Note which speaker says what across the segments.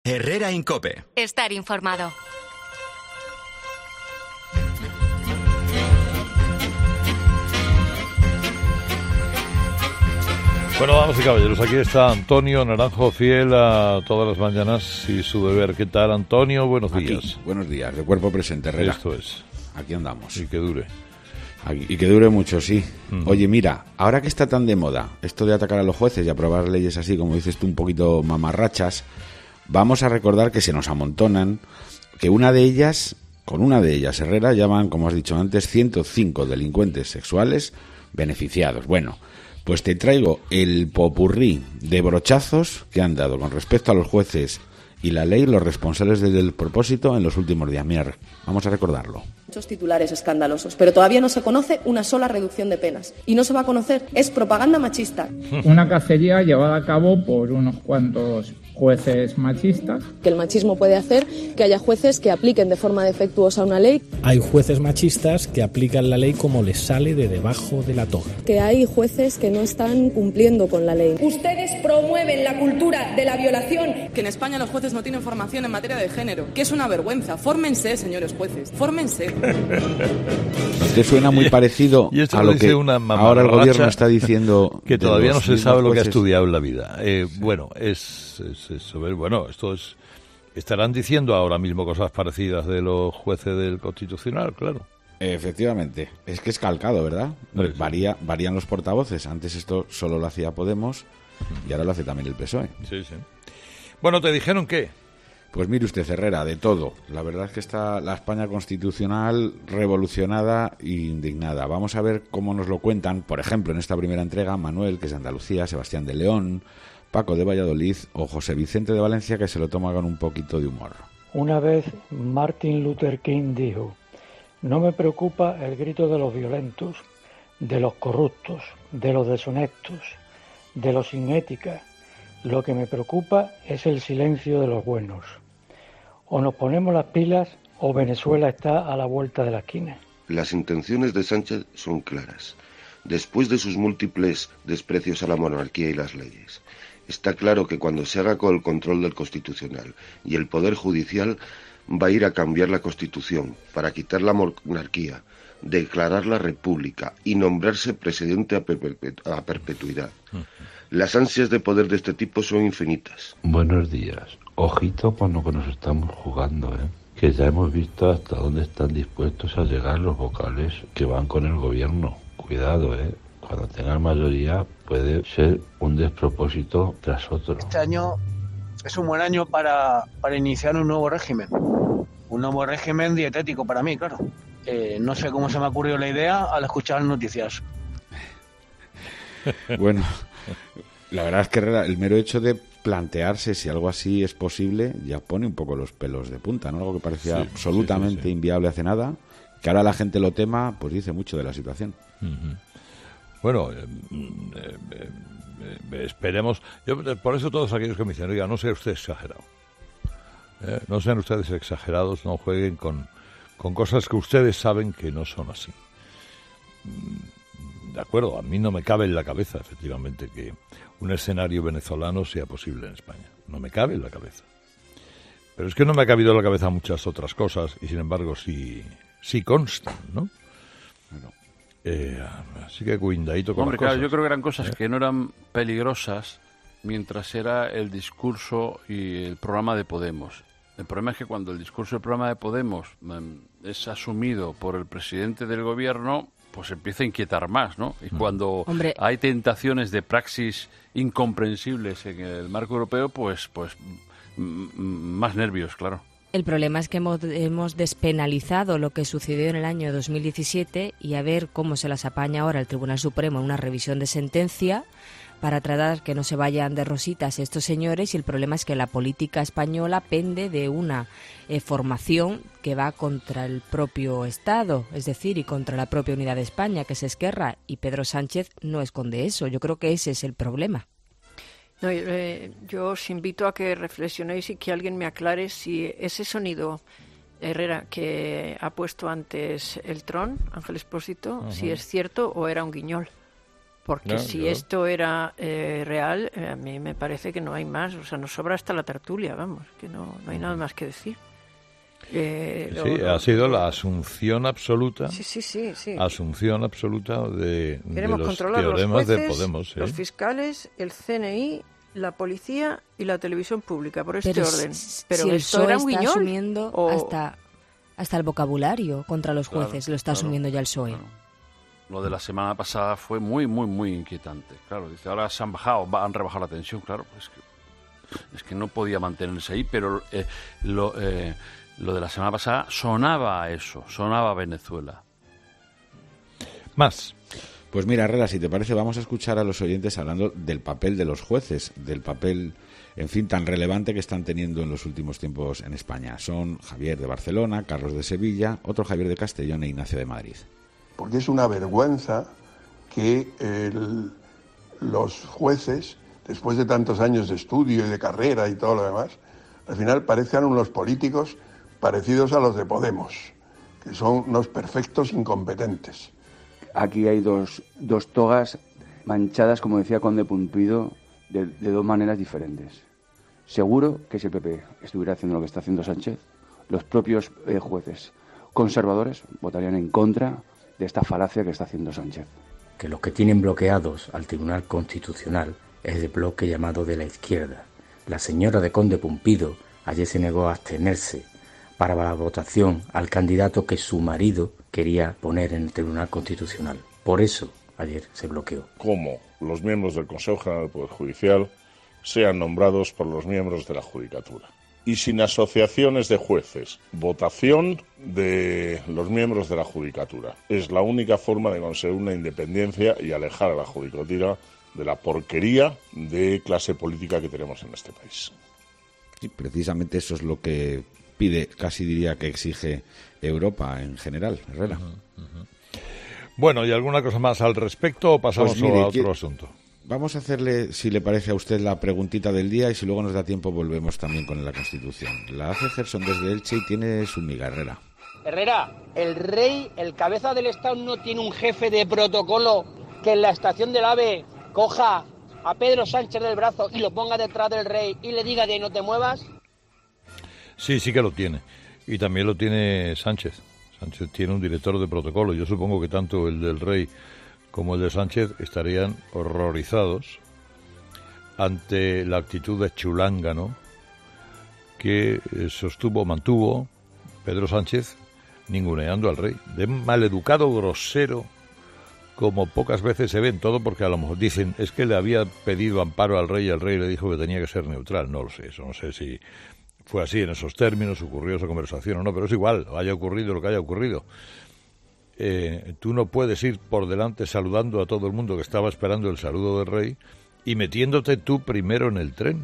Speaker 1: Herrera Incope.
Speaker 2: Estar informado.
Speaker 3: Bueno, damas y caballeros, aquí está Antonio Naranjo, fiel a todas las mañanas y su deber. ¿Qué tal, Antonio? Buenos días.
Speaker 4: Buenos días, de cuerpo presente, Herrera.
Speaker 3: Esto es.
Speaker 4: Aquí andamos.
Speaker 3: Y que dure.
Speaker 4: Y que dure mucho, sí. Oye, mira, ahora que está tan de moda esto de atacar a los jueces y aprobar leyes así, como dices tú, un poquito mamarrachas, vamos a recordar que se nos amontonan, que con una de ellas, Herrera, llaman, como has dicho antes, 105 delincuentes sexuales beneficiados. Bueno, pues te traigo el popurrí de brochazos que han dado con respecto a los jueces y la ley los responsables del propósito en los últimos días. Mira, vamos a recordarlo.
Speaker 5: Muchos titulares escandalosos, pero todavía no se conoce una sola reducción de penas. Y no se va a conocer, es propaganda machista.
Speaker 6: Una cacería llevada a cabo por unos cuantos jueces machistas.
Speaker 5: Que el machismo puede hacer que haya jueces que apliquen de forma defectuosa una ley.
Speaker 7: Hay jueces machistas que aplican la ley como les sale de debajo de la toga.
Speaker 5: Que hay jueces que no están cumpliendo con la ley.
Speaker 8: Ustedes promueven la cultura de la violación. Que en España los jueces no tienen formación en materia de género, que es una vergüenza. Fórmense, señores jueces, fórmense.
Speaker 4: ¿Te suena muy parecido a lo que ahora el gobierno está diciendo?
Speaker 3: Que todavía no se sabe lo que ha estudiado en la vida. Bueno, es eso. Bueno, esto es... Estarán diciendo ahora mismo cosas parecidas de los jueces del Constitucional, claro.
Speaker 4: Efectivamente. Es que es calcado, ¿verdad? Sí. Varían los portavoces. Antes esto solo lo hacía Podemos y ahora lo hace también el PSOE.
Speaker 3: Sí, sí. Bueno, ¿te dijeron qué?
Speaker 4: Pues mire usted, Herrera, de todo. La verdad es que está la España constitucional revolucionada e indignada. Vamos a ver cómo nos lo cuentan, por ejemplo, en esta primera entrega, Manuel, que es de Andalucía, Sebastián de León, Paco de Valladolid o José Vicente de Valencia, que se lo toma con un poquito de humor.
Speaker 9: Una vez Martin Luther King dijo: no me preocupa el grito de los violentos, de los corruptos, de los deshonestos, de los sin ética. Lo que me preocupa es el silencio de los buenos. O nos ponemos las pilas o Venezuela está a la vuelta de la esquina.
Speaker 10: Las intenciones de Sánchez son claras. Después de sus múltiples desprecios a la monarquía y las leyes, está claro que cuando se haga con el control del Constitucional y el Poder Judicial, va a ir a cambiar la Constitución para quitar la monarquía, declarar la República y nombrarse presidente a perpetuidad. Las ansias de poder de este tipo son infinitas.
Speaker 11: Buenos días. Ojito con lo que nos estamos jugando, que ya hemos visto hasta dónde están dispuestos a llegar los vocales que van con el gobierno. Cuidado, cuando tengan mayoría puede ser un despropósito tras otro.
Speaker 12: Este año es un buen año para iniciar un nuevo régimen. Un nuevo régimen dietético para mí, claro. No sé cómo se me ha ocurrido la idea al escuchar las noticias.
Speaker 4: Bueno, la verdad es que el mero hecho de plantearse si algo así es posible ya pone un poco los pelos de punta, ¿no? Algo que parecía absolutamente inviable hace nada, que ahora la gente lo tema, pues dice mucho de la situación.
Speaker 3: Bueno, esperemos. Por eso todos aquellos que me dicen, oiga, no sea usted exagerado. No sean ustedes exagerados, no jueguen con cosas que ustedes saben que no son así. De acuerdo, a mí no me cabe en la cabeza, efectivamente, que un escenario venezolano sea posible en España. No me cabe en la cabeza. Pero es que no me ha cabido en la cabeza muchas otras cosas y, sin embargo, sí constan, ¿no? Bueno. Así que cuidadito con las cosas.
Speaker 13: Claro, yo creo que eran cosas que no eran peligrosas mientras era el discurso y el programa de Podemos. El problema es que cuando el discurso y el programa de Podemos es asumido por el presidente del gobierno, pues empieza a inquietar más, ¿no? Y cuando hay tentaciones de praxis incomprensibles en el marco europeo, pues más nervios, claro.
Speaker 14: El problema es que hemos despenalizado lo que sucedió en el año 2017 y a ver cómo se las apaña ahora el Tribunal Supremo en una revisión de sentencia para tratar que no se vayan de rositas estos señores, y el problema es que la política española pende de una formación que va contra el propio Estado, es decir, y contra la propia unidad de España, que es Esquerra, y Pedro Sánchez no esconde eso. Yo creo que ese es el problema.
Speaker 15: No, yo os invito a que reflexionéis y que alguien me aclare si ese sonido, Herrera, que ha puesto antes el Tron, Ángel Expósito, si es cierto o era un guiñol. Porque si esto era real, a mí me parece que no hay más. O sea, nos sobra hasta la tertulia, vamos, que no hay nada más que decir.
Speaker 3: Ha sido la asunción absoluta.
Speaker 15: Sí.
Speaker 3: Asunción absoluta de
Speaker 15: Queremos
Speaker 3: los
Speaker 15: controlar
Speaker 3: teoremas
Speaker 15: los jueces,
Speaker 3: de Podemos.
Speaker 15: los fiscales, el CNI, la policía y la televisión pública, por este orden. Pero
Speaker 14: si el
Speaker 15: esto era un
Speaker 14: PSOE está
Speaker 15: guiñol.
Speaker 14: asumiendo hasta el vocabulario contra los jueces, lo está asumiendo ya el PSOE.
Speaker 13: Lo de la semana pasada fue muy, muy, muy inquietante. Claro, dice, ahora se han bajado, han rebajado la tensión. Claro, es que no podía mantenerse ahí, pero lo de la semana pasada sonaba a eso, sonaba a Venezuela.
Speaker 3: Más.
Speaker 4: Pues mira, Herrera, si te parece, vamos a escuchar a los oyentes hablando del papel de los jueces, del papel, en fin, tan relevante que están teniendo en los últimos tiempos en España. Son Javier de Barcelona, Carlos de Sevilla, otro Javier de Castellón e Ignacio de Madrid.
Speaker 1: Porque es una vergüenza que los jueces, después de tantos años de estudio y de carrera y todo lo demás, al final parezcan unos políticos parecidos a los de Podemos, que son unos perfectos incompetentes.
Speaker 2: Aquí hay dos togas manchadas, como decía Conde Pumpido, de dos maneras diferentes. Seguro que si el PP estuviera haciendo lo que está haciendo Sánchez, los propios jueces conservadores votarían en contra de esta falacia que está haciendo Sánchez.
Speaker 16: Que los que tienen bloqueados al Tribunal Constitucional es el bloque llamado de la izquierda. La señora de Conde Pumpido ayer se negó a abstenerse para la votación al candidato que su marido quería poner en el Tribunal Constitucional. Por eso ayer se bloqueó.
Speaker 17: Cómo los miembros del Consejo General del Poder Judicial sean nombrados por los miembros de la Judicatura. Y sin asociaciones de jueces, votación de los miembros de la Judicatura. Es la única forma de conseguir una independencia y alejar a la Judicatura de la porquería de clase política que tenemos en este país.
Speaker 4: Sí, precisamente eso es lo que pide, casi diría que exige Europa en general, Herrera.
Speaker 3: Bueno, ¿y alguna cosa más al respecto o pasamos a otro asunto?
Speaker 4: Vamos a hacerle, si le parece a usted, la preguntita del día y si luego nos da tiempo volvemos también con la Constitución. La hace Gerson desde Elche y tiene su miga, Herrera.
Speaker 18: Herrera, el rey, el cabeza del Estado, no tiene un jefe de protocolo que en la estación del AVE coja a Pedro Sánchez del brazo y lo ponga detrás del rey y le diga de no te muevas.
Speaker 3: Sí que lo tiene. Y también lo tiene Sánchez. Sánchez tiene un director de protocolo. Yo supongo que tanto el del rey como el de Sánchez estarían horrorizados ante la actitud de chulángano que mantuvo Pedro Sánchez ninguneando al rey, de maleducado, grosero, como pocas veces se ven, todo porque a lo mejor dicen, es que le había pedido amparo al rey y el rey le dijo que tenía que ser neutral. No lo sé, eso no sé si fue así en esos términos, ocurrió esa conversación o no, pero es igual, haya ocurrido lo que haya ocurrido. Tú no puedes ir por delante saludando a todo el mundo que estaba esperando el saludo del rey y metiéndote tú primero en el tren.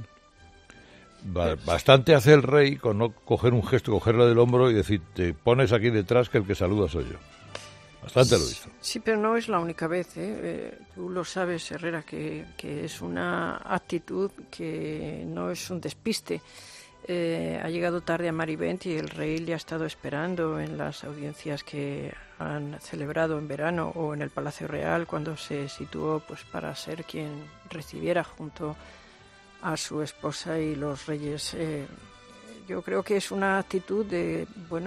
Speaker 3: Bastante hace el rey con no coger un gesto, cogerle del hombro y decir, te pones aquí detrás que el que saluda soy yo. Bastante lo hizo.
Speaker 15: Sí, pero no es la única vez. Tú lo sabes, Herrera, que es una actitud que no es un despiste. Ha llegado tarde a Marivent y el rey le ha estado esperando en las audiencias que han celebrado en verano o en el Palacio Real cuando se situó pues para ser quien recibiera junto a su esposa y los reyes. Yo creo que es una actitud de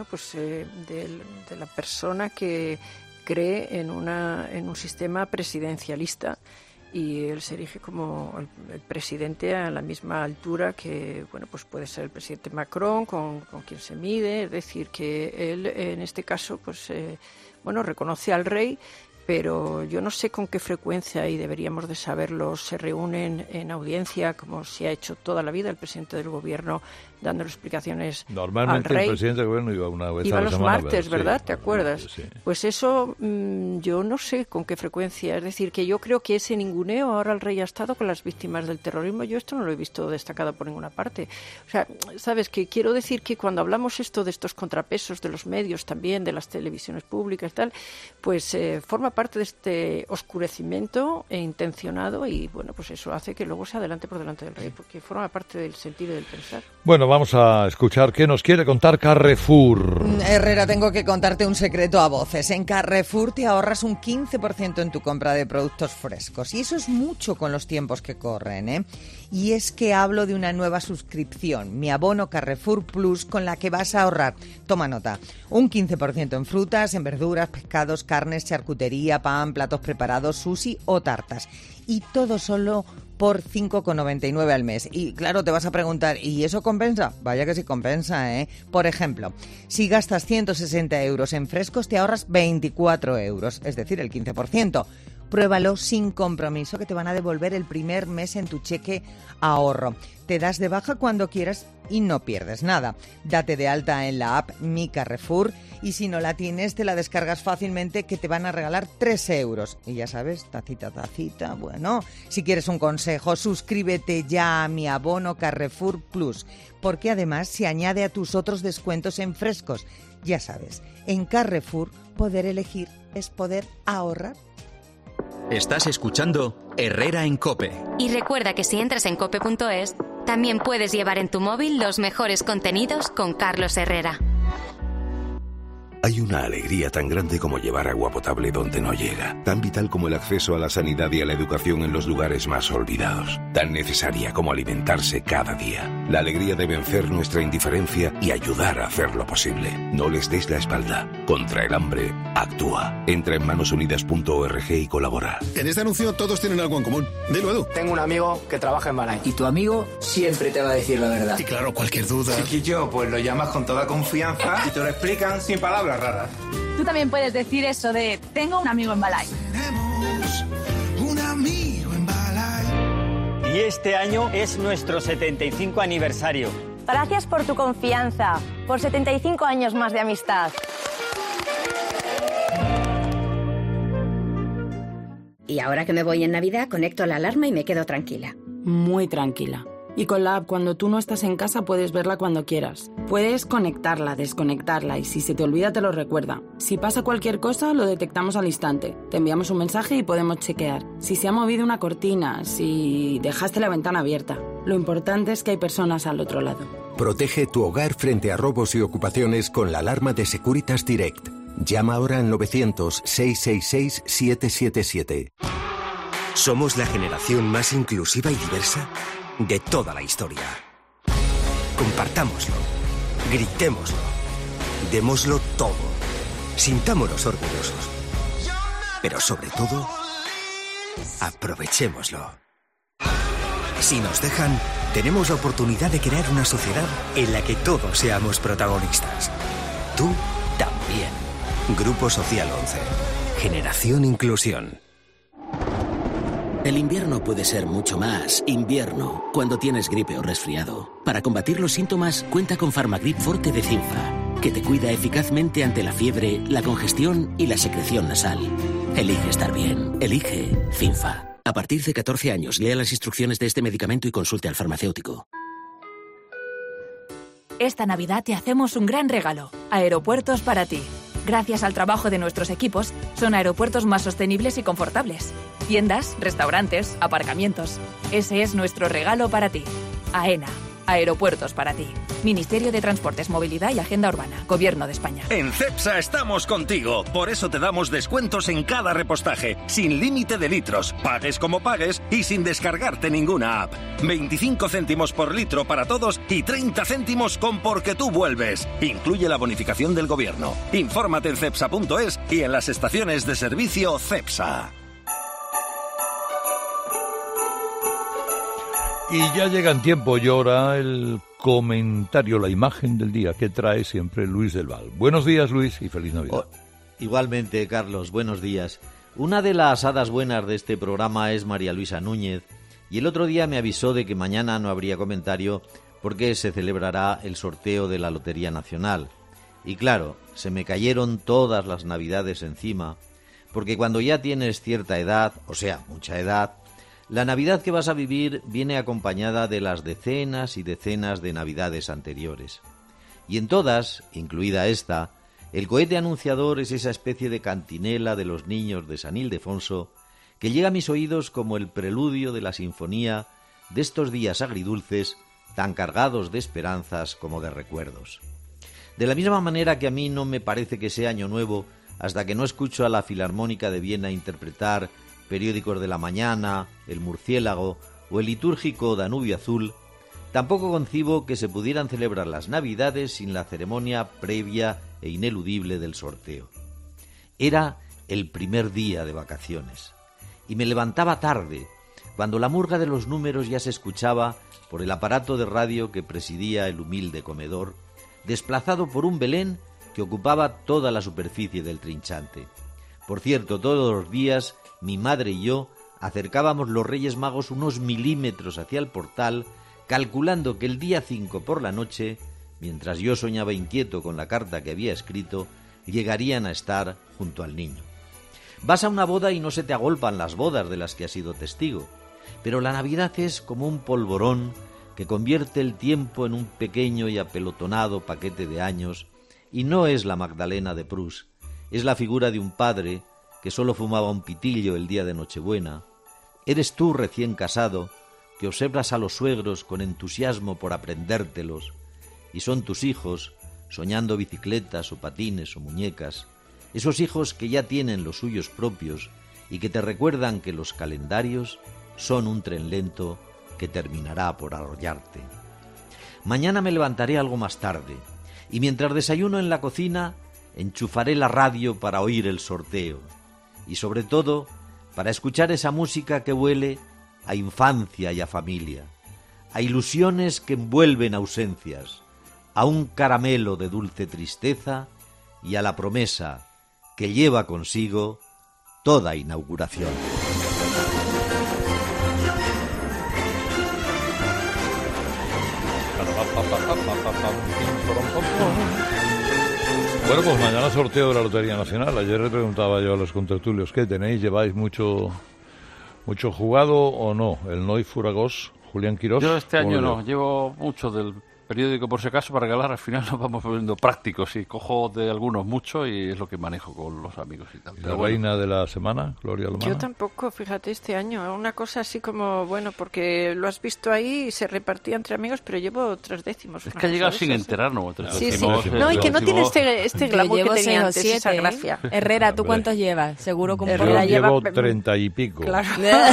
Speaker 15: la persona que cree en un sistema presidencialista y él se erige como el presidente a la misma altura que pues puede ser el presidente Macron con quien se mide, es decir que él en este caso reconoce al rey, pero yo no sé con qué frecuencia, y deberíamos de saberlo, se reúnen en audiencia, como se ha hecho toda la vida el presidente del gobierno, dando explicaciones
Speaker 3: Normalmente
Speaker 15: al rey.
Speaker 3: El presidente del gobierno iba una vez
Speaker 15: Iba
Speaker 3: a la
Speaker 15: los
Speaker 3: semana.
Speaker 15: martes, ¿verdad?
Speaker 3: Sí,
Speaker 15: ¿te acuerdas?
Speaker 3: Sí.
Speaker 15: Pues eso yo no sé con qué frecuencia. Es decir, que yo creo que ese ninguneo, ahora el rey ha estado con las víctimas del terrorismo, yo esto no lo he visto destacado por ninguna parte. O sea, ¿sabes? Que quiero decir que cuando hablamos de estos contrapesos de los medios también, de las televisiones públicas y tal, pues forma parte parte de este oscurecimiento intencionado y, bueno, pues eso hace que luego se adelante por delante del rey, porque forma parte del sentido del pensar.
Speaker 3: Bueno, vamos a escuchar qué nos quiere contar Carrefour.
Speaker 19: Herrera, tengo que contarte un secreto a voces. En Carrefour te ahorras un 15% en tu compra de productos frescos y eso es mucho con los tiempos que corren, ¿eh? Y es que hablo de una nueva suscripción, mi abono Carrefour Plus, con la que vas a ahorrar, toma nota, un 15% en frutas, en verduras, pescados, carnes, charcutería, pan, platos preparados, sushi o tartas. Y todo solo por 5,99 al mes. Y claro, te vas a preguntar, ¿y eso compensa? Vaya que sí compensa, ¿eh? Por ejemplo, si gastas 160 euros en frescos, te ahorras 24 euros, es decir, el 15%. Pruébalo sin compromiso, que te van a devolver el primer mes en tu cheque ahorro. Te das de baja cuando quieras y no pierdes nada. Date de alta en la app Mi Carrefour y si no la tienes te la descargas fácilmente, que te van a regalar 3 euros. Y ya sabes, tacita. Bueno, si quieres un consejo, suscríbete ya a mi abono Carrefour Plus, porque además se añade a tus otros descuentos en frescos. Ya sabes, en Carrefour poder elegir es poder ahorrar.
Speaker 20: Estás escuchando Herrera en COPE.
Speaker 21: Y recuerda que si entras en cope.es, también puedes llevar en tu móvil los mejores contenidos con Carlos Herrera.
Speaker 22: Hay una alegría tan grande como llevar agua potable donde no llega, tan vital como el acceso a la sanidad y a la educación en los lugares más olvidados, tan necesaria como alimentarse cada día. La alegría de vencer nuestra indiferencia y ayudar a hacerlo posible. No les des la espalda. Contra el hambre, actúa. Entra en manosunidas.org y colabora.
Speaker 23: En este anuncio todos tienen algo en común. Dilo, Edu.
Speaker 24: Tengo un amigo que trabaja en Balay.
Speaker 25: Y tu amigo siempre te va a decir la verdad.
Speaker 23: Y claro, cualquier duda.
Speaker 24: Chiquillo, pues lo llamas con toda confianza y te lo explican sin palabras raras.
Speaker 26: Tú también puedes decir eso de tengo un amigo en Balay.
Speaker 23: Tenemos un amigo en Balay.
Speaker 27: Y este año es nuestro 75 aniversario.
Speaker 28: Gracias por tu confianza, por 75 años más de amistad.
Speaker 29: Y ahora que me voy en Navidad, conecto la alarma y me quedo tranquila.
Speaker 30: Muy tranquila. Y con la app, cuando tú no estás en casa, puedes verla cuando quieras. Puedes conectarla, desconectarla y si se te olvida te lo recuerda. Si pasa cualquier cosa, lo detectamos al instante. Te enviamos un mensaje y podemos chequear. Si se ha movido una cortina, si dejaste la ventana abierta. Lo importante es que hay personas al otro lado.
Speaker 20: Protege tu hogar frente a robos y ocupaciones con la alarma de Securitas Direct. Llama ahora al 900-666-777. Somos la generación más inclusiva y diversa de toda la historia. Compartámoslo, gritémoslo, démoslo todo, sintámonos orgullosos, pero sobre todo, aprovechémoslo. Si nos dejan, tenemos la oportunidad de crear una sociedad en la que todos seamos protagonistas. Tú también. Grupo Social 11. Generación Inclusión.
Speaker 31: El invierno puede ser mucho más invierno cuando tienes gripe o resfriado. Para combatir los síntomas, cuenta con Farmagrip Forte de Cinfa, que te cuida eficazmente ante la fiebre, la congestión y la secreción nasal. Elige estar bien. Elige Cinfa. A partir de 14 años, lea las instrucciones de este medicamento y consulte al farmacéutico.
Speaker 32: Esta Navidad te hacemos un gran regalo. Aeropuertos para ti. Gracias al trabajo de nuestros equipos, son aeropuertos más sostenibles y confortables. Tiendas, restaurantes, aparcamientos. Ese es nuestro regalo para ti. AENA. Aeropuertos para ti. Ministerio de Transportes, Movilidad y Agenda Urbana. Gobierno de España.
Speaker 33: En Cepsa estamos contigo. Por eso te damos descuentos en cada repostaje. Sin límite de litros. Pagues como pagues y sin descargarte ninguna app. 25 céntimos por litro para todos y 30 céntimos con Porque tú vuelves. Incluye la bonificación del gobierno. Infórmate en cepsa.es y en las estaciones de servicio Cepsa.
Speaker 3: Y ya llega en tiempo y hora el comentario, la imagen del día que trae siempre Luis del Val. Buenos días, Luis, y feliz Navidad.
Speaker 34: Igualmente, Carlos, buenos días. Una de las hadas buenas de este programa es María Luisa Núñez, y el otro día me avisó de que mañana no habría comentario porque se celebrará el sorteo de la Lotería Nacional. Y claro, se me cayeron todas las Navidades encima, porque cuando ya tienes cierta edad, o sea, mucha edad, la Navidad que vas a vivir viene acompañada de las decenas y decenas de Navidades anteriores. Y en todas, incluida esta, El cohete anunciador es esa especie de cantinela de los niños de San Ildefonso que llega a mis oídos como el preludio de la sinfonía de estos días agridulces tan cargados de esperanzas como de recuerdos. De la misma manera que a mí no me parece que sea Año Nuevo hasta que no escucho a la Filarmónica de Viena interpretar Periódicos de la Mañana, El Murciélago o el litúrgico Danubio Azul, tampoco concibo que se pudieran celebrar las Navidades sin la ceremonia previa e ineludible del sorteo. Era el primer día de vacaciones y me levantaba tarde, cuando la murga de los números ya se escuchaba por el aparato de radio que presidía el humilde comedor, desplazado por un Belén que ocupaba toda la superficie del trinchante. Por cierto, todos los días mi madre y yo acercábamos los Reyes Magos unos milímetros hacia el portal, calculando que el día 5 por la noche, mientras yo soñaba inquieto con la carta que había escrito, llegarían a estar junto al niño. Vas a una boda y no se te agolpan las bodas de las que has sido testigo, pero la Navidad es como un polvorón que convierte el tiempo en un pequeño y apelotonado paquete de años, y no es la Magdalena de Proust, es la figura de un padre que solo fumaba un pitillo el día de Nochebuena. Eres tú recién casado, que observas a los suegros con entusiasmo por aprendértelos, y son tus hijos, soñando bicicletas o patines o muñecas, esos hijos que ya tienen los suyos propios y que te recuerdan que los calendarios son un tren lento que terminará por arrollarte. Mañana me levantaré algo más tarde, y mientras desayuno en la cocina, enchufaré la radio para oír el sorteo, y sobre todo, para escuchar esa música que huele a infancia y a familia, a ilusiones que envuelven ausencias, a un caramelo de dulce tristeza y a la promesa que lleva consigo toda inauguración.
Speaker 3: Bueno, pues mañana sorteo de la Lotería Nacional. Ayer le preguntaba yo a los contertulios, ¿qué tenéis? ¿Lleváis mucho jugado o no? El Noi Furagós, Julián Quirós.
Speaker 1: Yo este año no, llevo mucho del periódico por si acaso para regalar. Al final nos vamos volviendo prácticos y cojo de algunos mucho y es lo que manejo con los amigos y tal.
Speaker 3: ¿La reina de la semana, Gloria Lomana?
Speaker 15: Yo tampoco, fíjate, este año. Una cosa así como, bueno, porque lo has visto ahí y se repartía entre amigos, pero llevo 3 décimos.
Speaker 1: Es que ha llegado sin enterarnos.
Speaker 15: Sí, sí. No, y que no tiene este glamour que tenía antes,
Speaker 2: 7,
Speaker 15: esa gracia.
Speaker 2: Herrera, ¿tú cuántos llevas? Seguro que un
Speaker 3: poco. Yo llevo 30 y pico.
Speaker 15: Claro.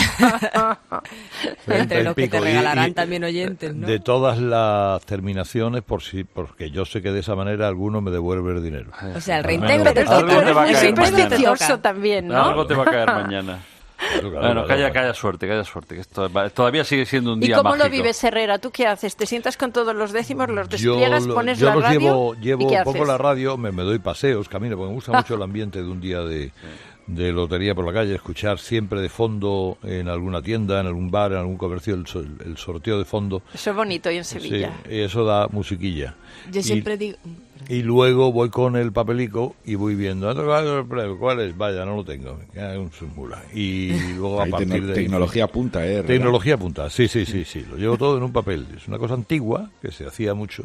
Speaker 2: Entre los que te regalarán también oyentes, ¿no?
Speaker 3: De todas las terminaciones, porque yo sé que de esa manera alguno me devuelve el dinero.
Speaker 2: O sea, el reintegro
Speaker 15: te toca. Es supersticioso también, ¿no?
Speaker 1: Algo te va a caer mañana. Bueno, que haya suerte, que esto todavía sigue siendo un día
Speaker 15: mágico. ¿Y cómo
Speaker 1: mágico.
Speaker 15: lo vives, Herrera? ¿Tú qué haces? ¿Te sientas con todos los décimos, los despliegas, pones la radio?
Speaker 3: Llevo
Speaker 15: ¿y qué
Speaker 3: poco
Speaker 15: haces?
Speaker 3: la radio, me doy paseos, camino, porque me gusta mucho el ambiente de un día de lotería por la calle, escuchar siempre de fondo en alguna tienda, en algún bar, en algún comercio, el sorteo de fondo.
Speaker 15: Eso es bonito, y en Sevilla.
Speaker 3: Sí, eso da musiquilla.
Speaker 2: Yo siempre digo...
Speaker 3: Y luego voy con el papelico y voy viendo, ¿cuál es? Vaya, no lo tengo. Y luego a partir de...
Speaker 4: Tecnología punta,
Speaker 3: Tecnología punta, sí. Lo llevo todo en un papel. Es una cosa antigua, que se hacía mucho,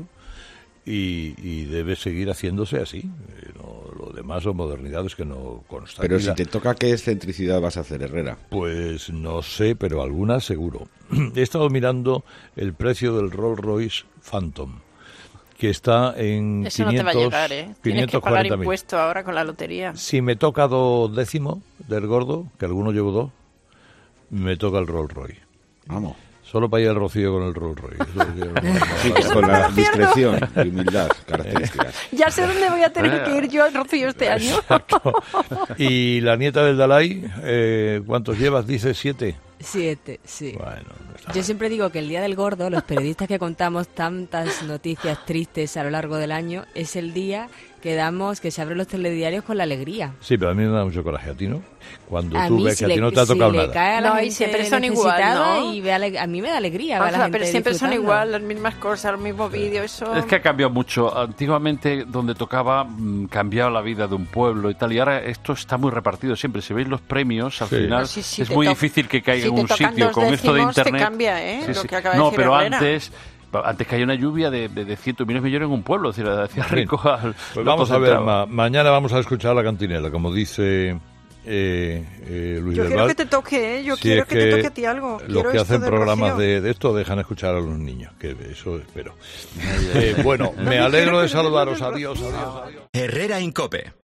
Speaker 3: y debe seguir haciéndose así. Lo demás son modernidades que no constan.
Speaker 4: Pero si te toca, ¿qué excentricidad vas a hacer, Herrera?
Speaker 3: Pues no sé, pero algunas seguro. He estado mirando el precio del Rolls Royce Phantom, que está en
Speaker 15: eso
Speaker 3: 500,
Speaker 15: no te va a llegar, ¿eh? Tienes que pagar impuesto ahora con la lotería.
Speaker 3: Si me toca 2 décimos del gordo, que algunos llevo 2, me toca el Rolls Royce.
Speaker 4: Vamos.
Speaker 3: Solo para ir al Rocío con el Rolls Royce.
Speaker 4: Sí, con la discreción y humildad características.
Speaker 15: Ya sé dónde voy a tener que ir yo al Rocío este año.
Speaker 3: Exacto. Y la nieta del Dalai, ¿cuántos llevas? Dice 7.
Speaker 2: 7, sí.
Speaker 3: Bueno, no
Speaker 2: yo siempre digo que el Día del Gordo, los periodistas que contamos tantas noticias tristes a lo largo del año, es el día que se abren los telediarios con la alegría.
Speaker 3: Sí, pero a mí me da mucho coraje, a ti, ¿no? Cuando tú ves que a ti no te ha tocado nada.
Speaker 2: Cae a la gente
Speaker 15: y siempre son igual, ¿no?
Speaker 2: Y a mí me da alegría ver a la gente
Speaker 15: pero siempre son
Speaker 2: disfrutando.
Speaker 15: igual, las mismas cosas, los mismos vídeos. Eso...
Speaker 1: Es que ha cambiado mucho. Antiguamente, donde tocaba, cambiaba la vida de un pueblo y tal, y ahora esto está muy repartido siempre. Si veis los premios, al final es muy difícil que caiga en un sitio con esto de Internet.
Speaker 15: Te cambia, ¿eh? Lo que acaba de
Speaker 1: no,
Speaker 15: decir
Speaker 1: pero
Speaker 15: Herrera.
Speaker 1: antes... antes que haya una lluvia de 100.000 millones en un pueblo, es decir, hacía rico al...
Speaker 3: Pues vamos a ver, mañana vamos a escuchar la cantinela, como dice Luis
Speaker 15: Yo
Speaker 3: del
Speaker 15: quiero
Speaker 3: Val.
Speaker 15: que te toque, yo
Speaker 3: Si
Speaker 15: quiero
Speaker 3: es
Speaker 15: que te toque a ti algo.
Speaker 3: Los que hacen
Speaker 15: de
Speaker 3: programas
Speaker 15: Rocío.
Speaker 3: de esto dejan escuchar a los niños, que eso espero. Bueno, me alegro de saludaros. Adiós.
Speaker 20: Herrera Incope.